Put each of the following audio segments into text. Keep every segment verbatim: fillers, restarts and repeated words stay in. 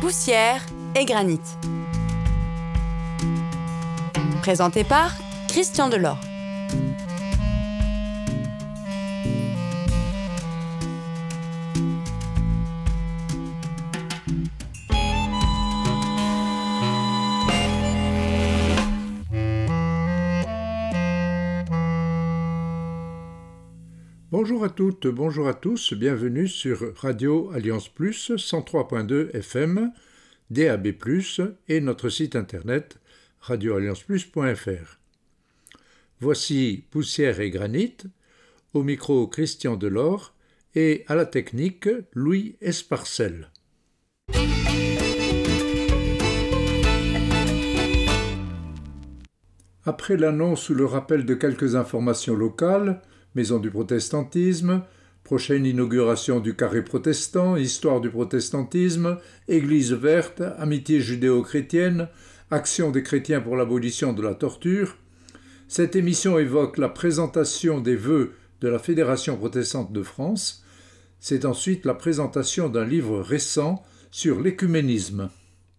Poussière et granit. Présenté par Christian Delort. Bonjour à toutes, bonjour à tous, bienvenue sur Radio Alliance Plus cent trois point deux F M, D A B plus, et notre site internet radio alliance plus point f r. Voici Poussière et Granit, au micro Christian Delort et à la technique Louis Esparcel. Après l'annonce ou le rappel de quelques informations locales, Maison du protestantisme, prochaine inauguration du carré protestant, histoire du protestantisme, église verte, amitié judéo-chrétienne, action des chrétiens pour l'abolition de la torture, cette émission évoque la présentation des vœux de la Fédération protestante de France. C'est ensuite la présentation d'un livre récent sur l'écuménisme.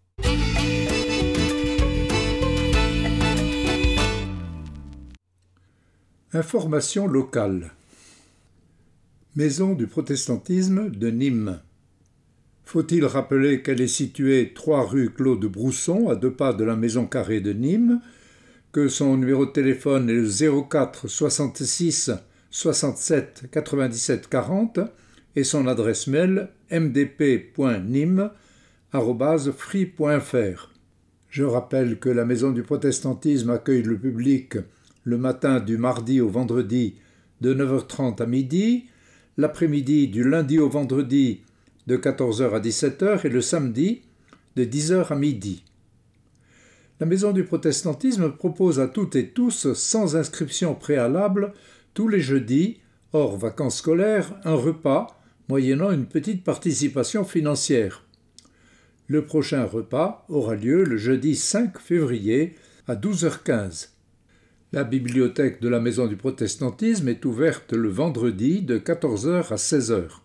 Information locale. Maison du protestantisme de Nîmes. Faut-il rappeler qu'elle est située trois rue Claude Brousson, à deux pas de la Maison Carrée de Nîmes, que son numéro de téléphone est le zéro quatre soixante-six soixante-sept quatre-vingt-dix-sept quarante et son adresse mail m d p point nîmes arobase free point f r. Je rappelle que la Maison du protestantisme accueille le public le matin du mardi au vendredi de neuf heures trente à midi, l'après-midi du lundi au vendredi de quatorze heures à dix-sept heures et le samedi de dix heures à midi. La Maison du protestantisme propose à toutes et tous, sans inscription préalable, tous les jeudis, hors vacances scolaires, un repas, moyennant une petite participation financière. Le prochain repas aura lieu le jeudi cinq février à douze heures quinze. La bibliothèque de la Maison du protestantisme est ouverte le vendredi de quatorze heures à seize heures.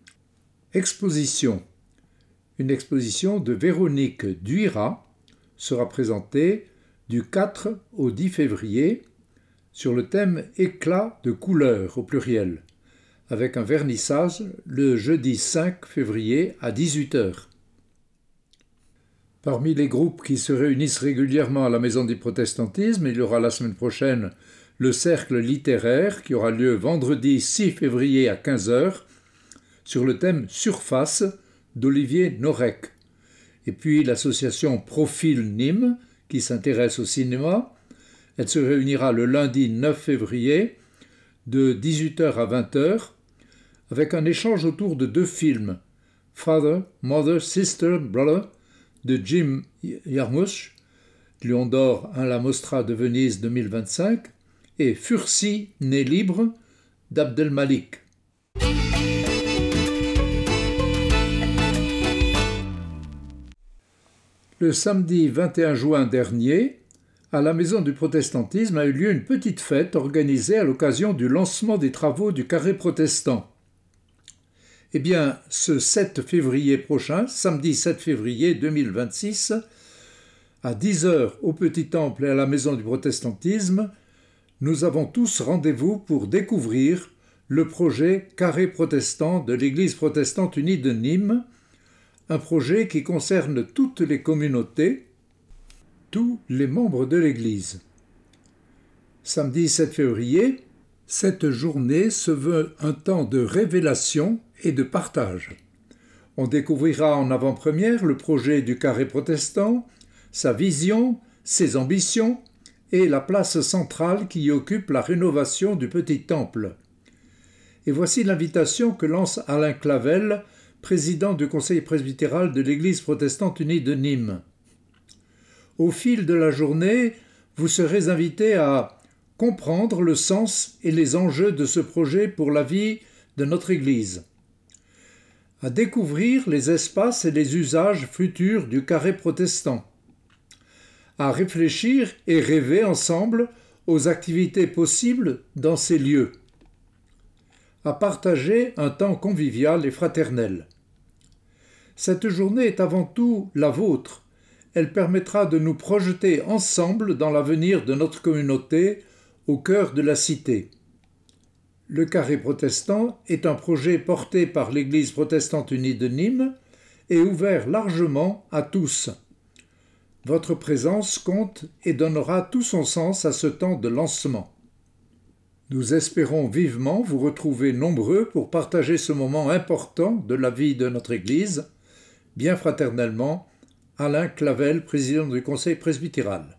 Exposition. Une exposition de Véronique Duira sera présentée du quatre au dix février sur le thème « Éclat de couleurs » au pluriel, avec un vernissage le jeudi cinq février à dix-huit heures. Parmi les groupes qui se réunissent régulièrement à la Maison du protestantisme, il y aura la semaine prochaine le Cercle littéraire qui aura lieu vendredi six février à quinze heures sur le thème « Surface » d'Olivier Norek. Et puis l'association Profil Nîmes qui s'intéresse au cinéma. Elle se réunira le lundi neuf février de dix-huit heures à vingt heures avec un échange autour de deux films « Father, Mother, Sister, Brother » de Jim Jarmusch, Lion d'or à la Mostra de Venise deux mille vingt-cinq, et Fursi, né libre, d'Abdelmalik. Le samedi vingt et un juin dernier, à la Maison du protestantisme a eu lieu une petite fête organisée à l'occasion du lancement des travaux du carré protestant. Eh bien, ce sept février prochain, samedi sept février deux mille vingt-six, à dix heures au Petit Temple et à la Maison du protestantisme, nous avons tous rendez-vous pour découvrir le projet Carré protestant de l'Église protestante unie de Nîmes, un projet qui concerne toutes les communautés, tous les membres de l'Église. Samedi sept février, cette journée se veut un temps de révélation et de partage. On découvrira en avant-première le projet du carré protestant, sa vision, ses ambitions et la place centrale qui y occupe la rénovation du Petit Temple. Et voici l'invitation que lance Alain Clavel, président du conseil presbytéral de l'Église protestante unie de Nîmes. Au fil de la journée, vous serez invités à comprendre le sens et les enjeux de ce projet pour la vie de notre Église, à découvrir les espaces et les usages futurs du carré protestant, à réfléchir et rêver ensemble aux activités possibles dans ces lieux, à partager un temps convivial et fraternel. Cette journée est avant tout la vôtre. Elle permettra de nous projeter ensemble dans l'avenir de notre communauté au cœur de la cité. Le Carré protestant est un projet porté par l'Église protestante unie de Nîmes et ouvert largement à tous. Votre présence compte et donnera tout son sens à ce temps de lancement. Nous espérons vivement vous retrouver nombreux pour partager ce moment important de la vie de notre Église. Bien fraternellement, Alain Clavel, président du Conseil presbytéral.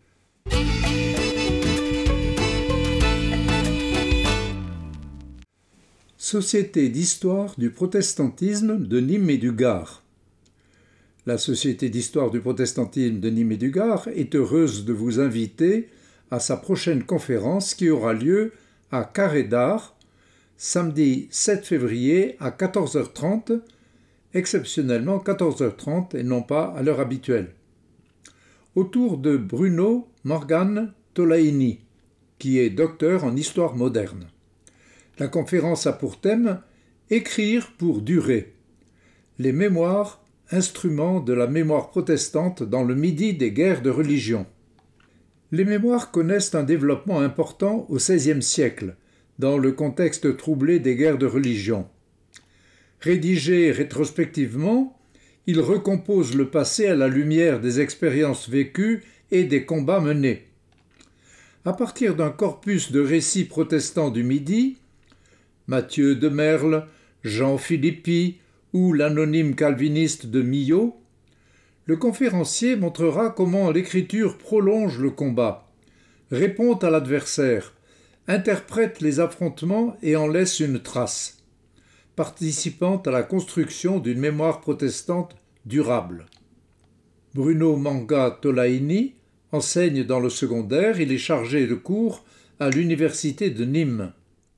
Société d'histoire du protestantisme de Nîmes et du Gard. La Société d'histoire du protestantisme de Nîmes et du Gard est heureuse de vous inviter à sa prochaine conférence qui aura lieu à Carré d'Art, samedi sept février à quatorze heures trente, exceptionnellement quatorze heures trente et non pas à l'heure habituelle, autour de Bruno Morgan Tolaini, qui est docteur en histoire moderne. La conférence a pour thème « Écrire pour durer ». Les mémoires, instruments de la mémoire protestante dans le midi des guerres de religion. Les mémoires connaissent un développement important au seizième siècle, dans le contexte troublé des guerres de religion. Rédigés rétrospectivement, ils recomposent le passé à la lumière des expériences vécues et des combats menés. À partir d'un corpus de récits protestants du Midi, Mathieu de Merle, Jean Philippi ou l'anonyme calviniste de Millau, le conférencier montrera comment l'écriture prolonge le combat, répond à l'adversaire, interprète les affrontements et en laisse une trace, participant à la construction d'une mémoire protestante durable. Bruno Manga Tolaini enseigne dans le secondaire, il est chargé de cours à l'université de Nîmes.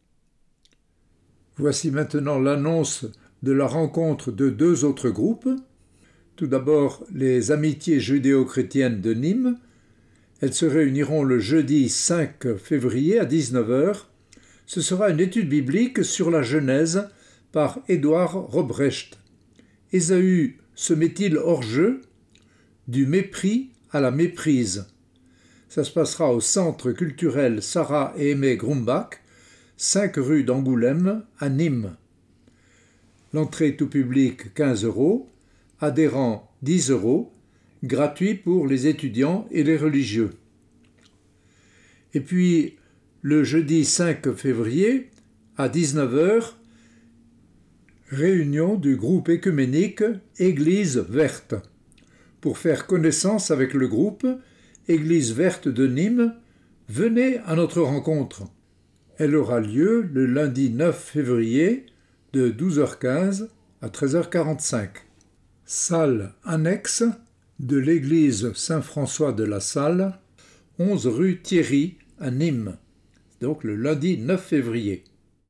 Voici maintenant l'annonce de la rencontre de deux autres groupes. Tout d'abord, les Amitiés judéo-chrétiennes de Nîmes. Elles se réuniront le jeudi cinq février à dix-neuf heures. Ce sera une étude biblique sur la Genèse par Édouard Robrecht. Ésaü se met-il hors jeu? Du mépris à la méprise. Ça se passera au Centre culturel Sarah et Aimé Grumbach, cinq rue d'Angoulême, à Nîmes. L'entrée tout public quinze euros, adhérents dix euros, gratuit pour les étudiants et les religieux. Et puis, le jeudi cinq février, à dix-neuf heures, réunion du groupe écuménique Église verte. Pour faire connaissance avec le groupe Église verte de Nîmes, venez à notre rencontre. Elle aura lieu le lundi neuf février de douze heures quinze à treize heures quarante-cinq. Salle annexe de l'église Saint-François de la Salle, onze rue Thierry à Nîmes. Donc le lundi neuf février.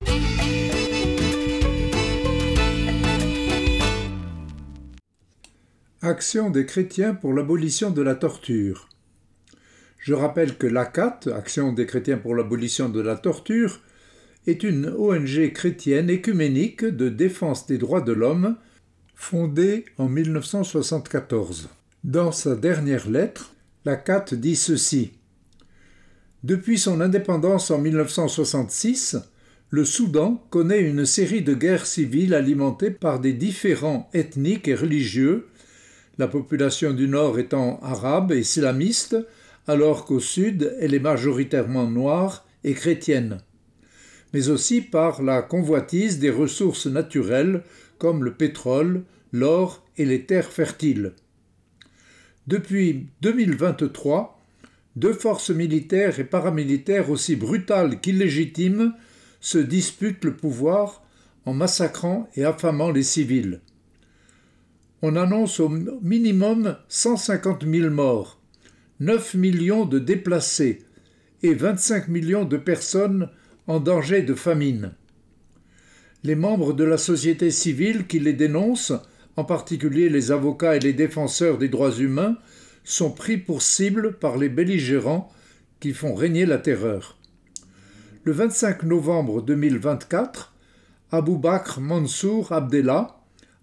Action des chrétiens pour l'abolition de la torture. Je rappelle que l'A C A T, Action des chrétiens pour l'abolition de la torture, est une O N G chrétienne écuménique de défense des droits de l'homme, fondée en mille neuf cent soixante-quatorze. Dans sa dernière lettre, l'A C A T dit ceci. Depuis son indépendance en mille neuf cent soixante-six, le Soudan connaît une série de guerres civiles alimentées par des différends ethniques et religieux, la population du Nord étant arabe et islamiste, alors qu'au Sud, elle est majoritairement noire et chrétienne, mais aussi par la convoitise des ressources naturelles comme le pétrole, l'or et les terres fertiles. Depuis deux mille vingt-trois, deux forces militaires et paramilitaires aussi brutales qu'illégitimes se disputent le pouvoir en massacrant et affamant les civils. On annonce au minimum cent cinquante mille morts, neuf millions de déplacés et vingt-cinq millions de personnes en danger de famine. Les membres de la société civile qui les dénoncent, en particulier les avocats et les défenseurs des droits humains, sont pris pour cible par les belligérants qui font régner la terreur. Le vingt-cinq novembre deux mille vingt-quatre, Abou Bakr Mansour Abdellah,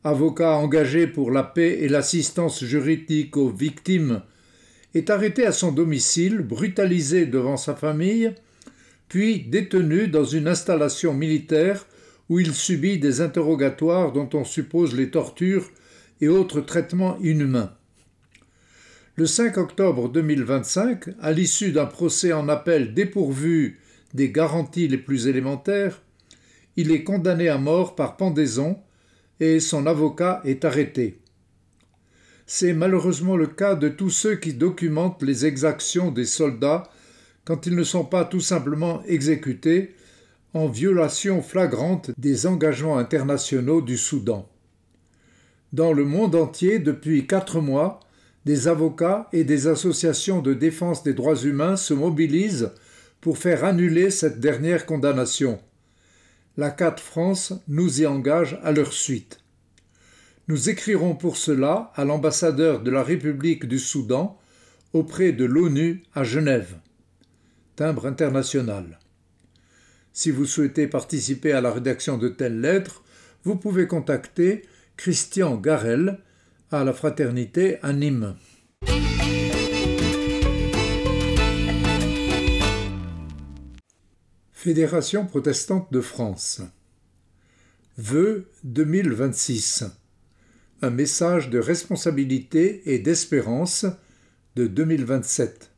avocat engagé pour la paix et l'assistance juridique aux victimes, est arrêté à son domicile, brutalisé devant sa famille, puis détenu dans une installation militaire où il subit des interrogatoires dont on suppose les tortures et autres traitements inhumains. Le cinq octobre deux mille vingt-cinq, à l'issue d'un procès en appel dépourvu des garanties les plus élémentaires, il est condamné à mort par pendaison et son avocat est arrêté. C'est malheureusement le cas de tous ceux qui documentent les exactions des soldats quand ils ne sont pas tout simplement exécutés en violation flagrante des engagements internationaux du Soudan. Dans le monde entier, depuis quatre mois, des avocats et des associations de défense des droits humains se mobilisent pour faire annuler cette dernière condamnation. La C A T France nous y engage à leur suite. Nous écrirons pour cela à l'ambassadeur de la République du Soudan auprès de l'ONU à Genève. Timbre international. Si vous souhaitez participer à la rédaction de telles lettres, vous pouvez contacter Christian Garel à la Fraternité à Nîmes. Fédération protestante de France. Vœux deux mille vingt-six. Un message de responsabilité et d'espérance de deux mille vingt-sept.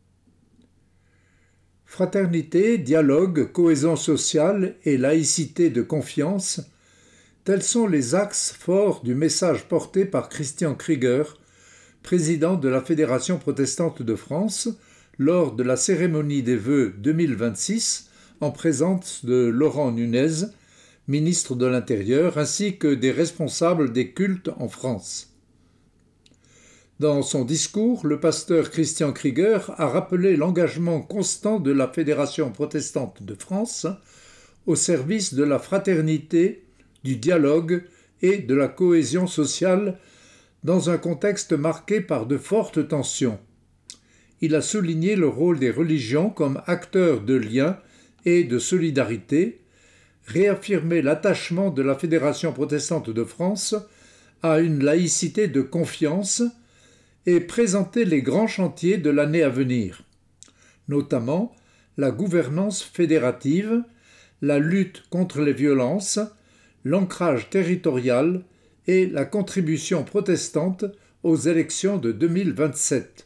Fraternité, dialogue, cohésion sociale et laïcité de confiance, tels sont les axes forts du message porté par Christian Krieger, président de la Fédération protestante de France, lors de la cérémonie des vœux deux mille vingt-six, en présence de Laurent Nunez, ministre de l'Intérieur, ainsi que des responsables des cultes en France. Dans son discours, le pasteur Christian Krieger a rappelé l'engagement constant de la Fédération protestante de France au service de la fraternité, du dialogue et de la cohésion sociale dans un contexte marqué par de fortes tensions. Il a souligné le rôle des religions comme acteurs de liens et de solidarité, réaffirmé l'attachement de la Fédération protestante de France à une laïcité de confiance et présenté les grands chantiers de l'année à venir, notamment la gouvernance fédérative, la lutte contre les violences, l'ancrage territorial et la contribution protestante aux élections de deux mille vingt-sept.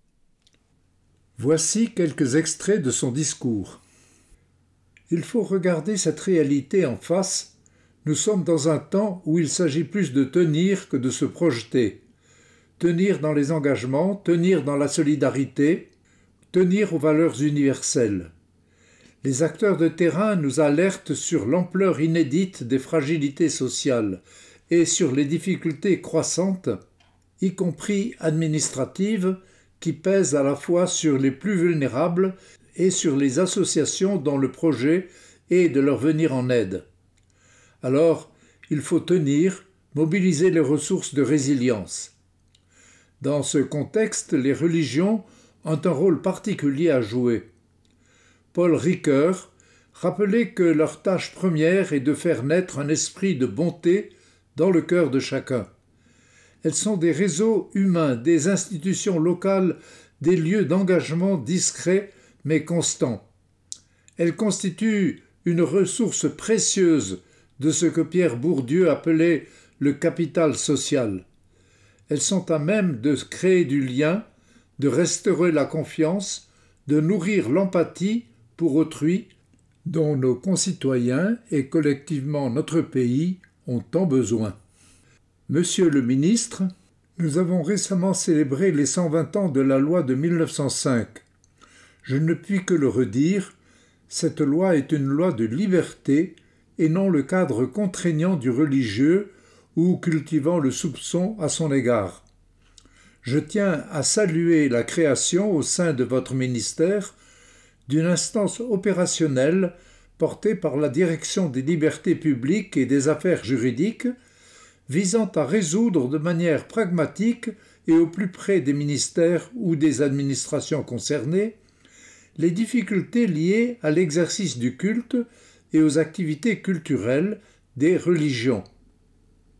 Voici quelques extraits de son discours. Il faut regarder cette réalité en face. Nous sommes dans un temps où il s'agit plus de tenir que de se projeter. Tenir dans les engagements, tenir dans la solidarité, tenir aux valeurs universelles. Les acteurs de terrain nous alertent sur l'ampleur inédite des fragilités sociales et sur les difficultés croissantes, y compris administratives, qui pèsent à la fois sur les plus vulnérables et sur les associations dont le projet est de leur venir en aide. Alors, il faut tenir, mobiliser les ressources de résilience. Dans ce contexte, les religions ont un rôle particulier à jouer. Paul Ricoeur rappelait que leur tâche première est de faire naître un esprit de bonté dans le cœur de chacun. Elles sont des réseaux humains, des institutions locales, des lieux d'engagement discrets mais constants. Elles constituent une ressource précieuse de ce que Pierre Bourdieu appelait le capital social. Elles sont à même de créer du lien, de restaurer la confiance, de nourrir l'empathie pour autrui, dont nos concitoyens et collectivement notre pays ont tant besoin. Monsieur le ministre, nous avons récemment célébré les cent vingt ans de la loi de mille neuf cent cinq. Je ne puis que le redire, cette loi est une loi de liberté et non le cadre contraignant du religieux ou cultivant le soupçon à son égard. Je tiens à saluer la création au sein de votre ministère d'une instance opérationnelle portée par la Direction des libertés publiques et des affaires juridiques, visant à résoudre de manière pragmatique et au plus près des ministères ou des administrations concernées les difficultés liées à l'exercice du culte et aux activités culturelles des religions.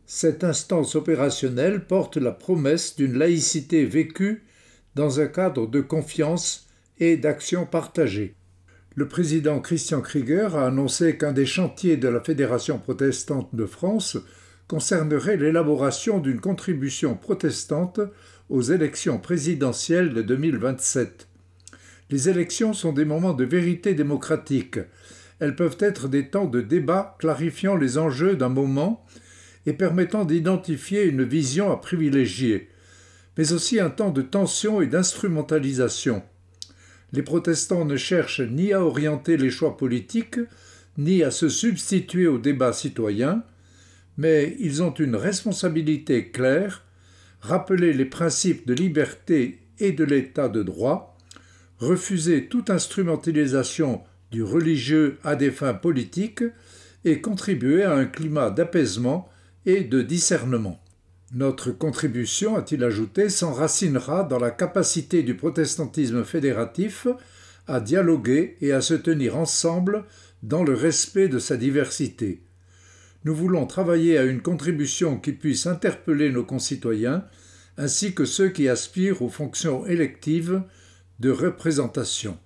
Cette instance opérationnelle porte la promesse d'une laïcité vécue dans un cadre de confiance et d'action partagée. Le président Christian Krieger a annoncé qu'un des chantiers de la Fédération protestante de France concernerait l'élaboration d'une contribution protestante aux élections présidentielles de deux mille vingt-sept. Les élections sont des moments de vérité démocratique. Elles peuvent être des temps de débat clarifiant les enjeux d'un moment et permettant d'identifier une vision à privilégier, mais aussi un temps de tension et d'instrumentalisation. Les protestants ne cherchent ni à orienter les choix politiques, ni à se substituer au débat citoyen, mais ils ont une responsabilité claire, rappeler les principes de liberté et de l'état de droit, refuser toute instrumentalisation du religieux à des fins politiques et contribuer à un climat d'apaisement et de discernement. Notre contribution, a-t-il ajouté, s'enracinera dans la capacité du protestantisme fédératif à dialoguer et à se tenir ensemble dans le respect de sa diversité. Nous voulons travailler à une contribution qui puisse interpeller nos concitoyens, ainsi que ceux qui aspirent aux fonctions électives de représentation.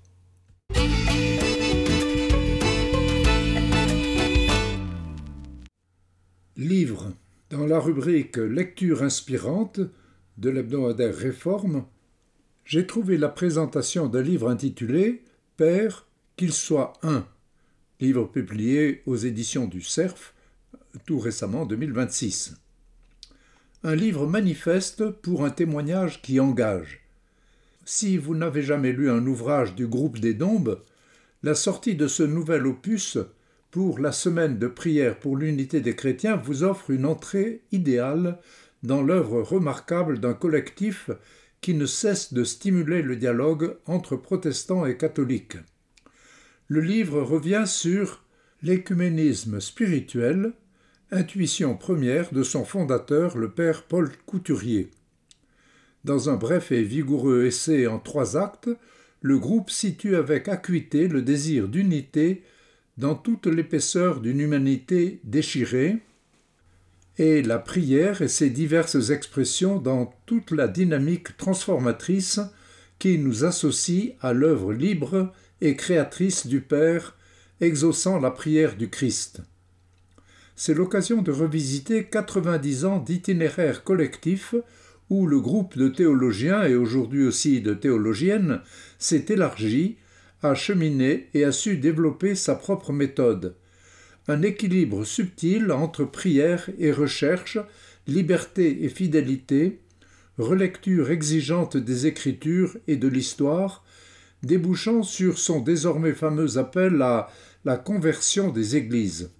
Livre. Dans la rubrique « Lecture inspirante » de l'hebdomadaire Réforme, j'ai trouvé la présentation d'un livre intitulé « Père, qu'il soit un », livre publié aux éditions du Cerf, tout récemment, deux mille vingt-six. Un livre manifeste pour un témoignage qui engage. Si vous n'avez jamais lu un ouvrage du groupe des Dombes, la sortie de ce nouvel opus pour la semaine de prière pour l'unité des chrétiens vous offre une entrée idéale dans l'œuvre remarquable d'un collectif qui ne cesse de stimuler le dialogue entre protestants et catholiques. Le livre revient sur l'écuménisme spirituel, intuition première de son fondateur, le père Paul Couturier. Dans un bref et vigoureux essai en trois actes, le groupe situe avec acuité le désir d'unité dans toute l'épaisseur d'une humanité déchirée, et la prière et ses diverses expressions dans toute la dynamique transformatrice qui nous associe à l'œuvre libre et créatrice du Père, exaucant la prière du Christ. C'est l'occasion de revisiter quatre-vingt-dix ans d'itinéraire collectif où le groupe de théologiens et aujourd'hui aussi de théologiennes s'est élargi, a cheminé et a su développer sa propre méthode. Un équilibre subtil entre prière et recherche, liberté et fidélité, relecture exigeante des Écritures et de l'histoire, débouchant sur son désormais fameux appel à la conversion des Églises.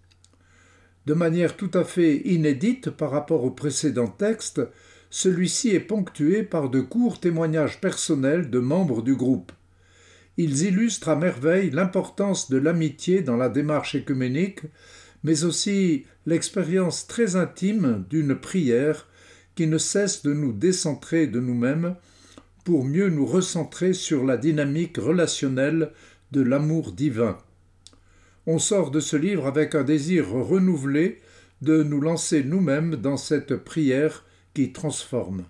De manière tout à fait inédite par rapport au précédent texte, celui-ci est ponctué par de courts témoignages personnels de membres du groupe. Ils illustrent à merveille l'importance de l'amitié dans la démarche œcuménique, mais aussi l'expérience très intime d'une prière qui ne cesse de nous décentrer de nous-mêmes pour mieux nous recentrer sur la dynamique relationnelle de l'amour divin. On sort de ce livre avec un désir renouvelé de nous lancer nous-mêmes dans cette prière qui transforme.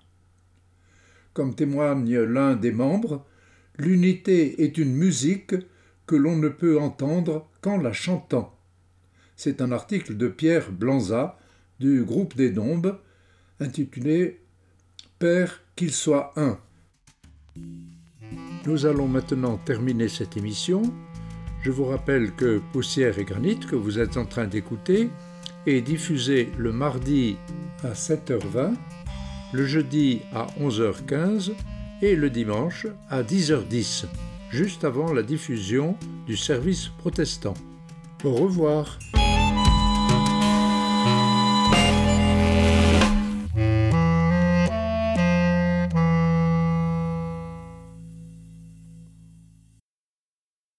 Comme témoigne l'un des membres, l'unité est une musique que l'on ne peut entendre qu'en la chantant. C'est un article de Pierre Blanza du groupe des Dombes, intitulé « Père, qu'il soit un ». Nous allons maintenant terminer cette émission. Je vous rappelle que Poussière et Granit, que vous êtes en train d'écouter, est diffusé le mardi à sept heures vingt, le jeudi à onze heures quinze et le dimanche à dix heures dix, juste avant la diffusion du service protestant. Au revoir.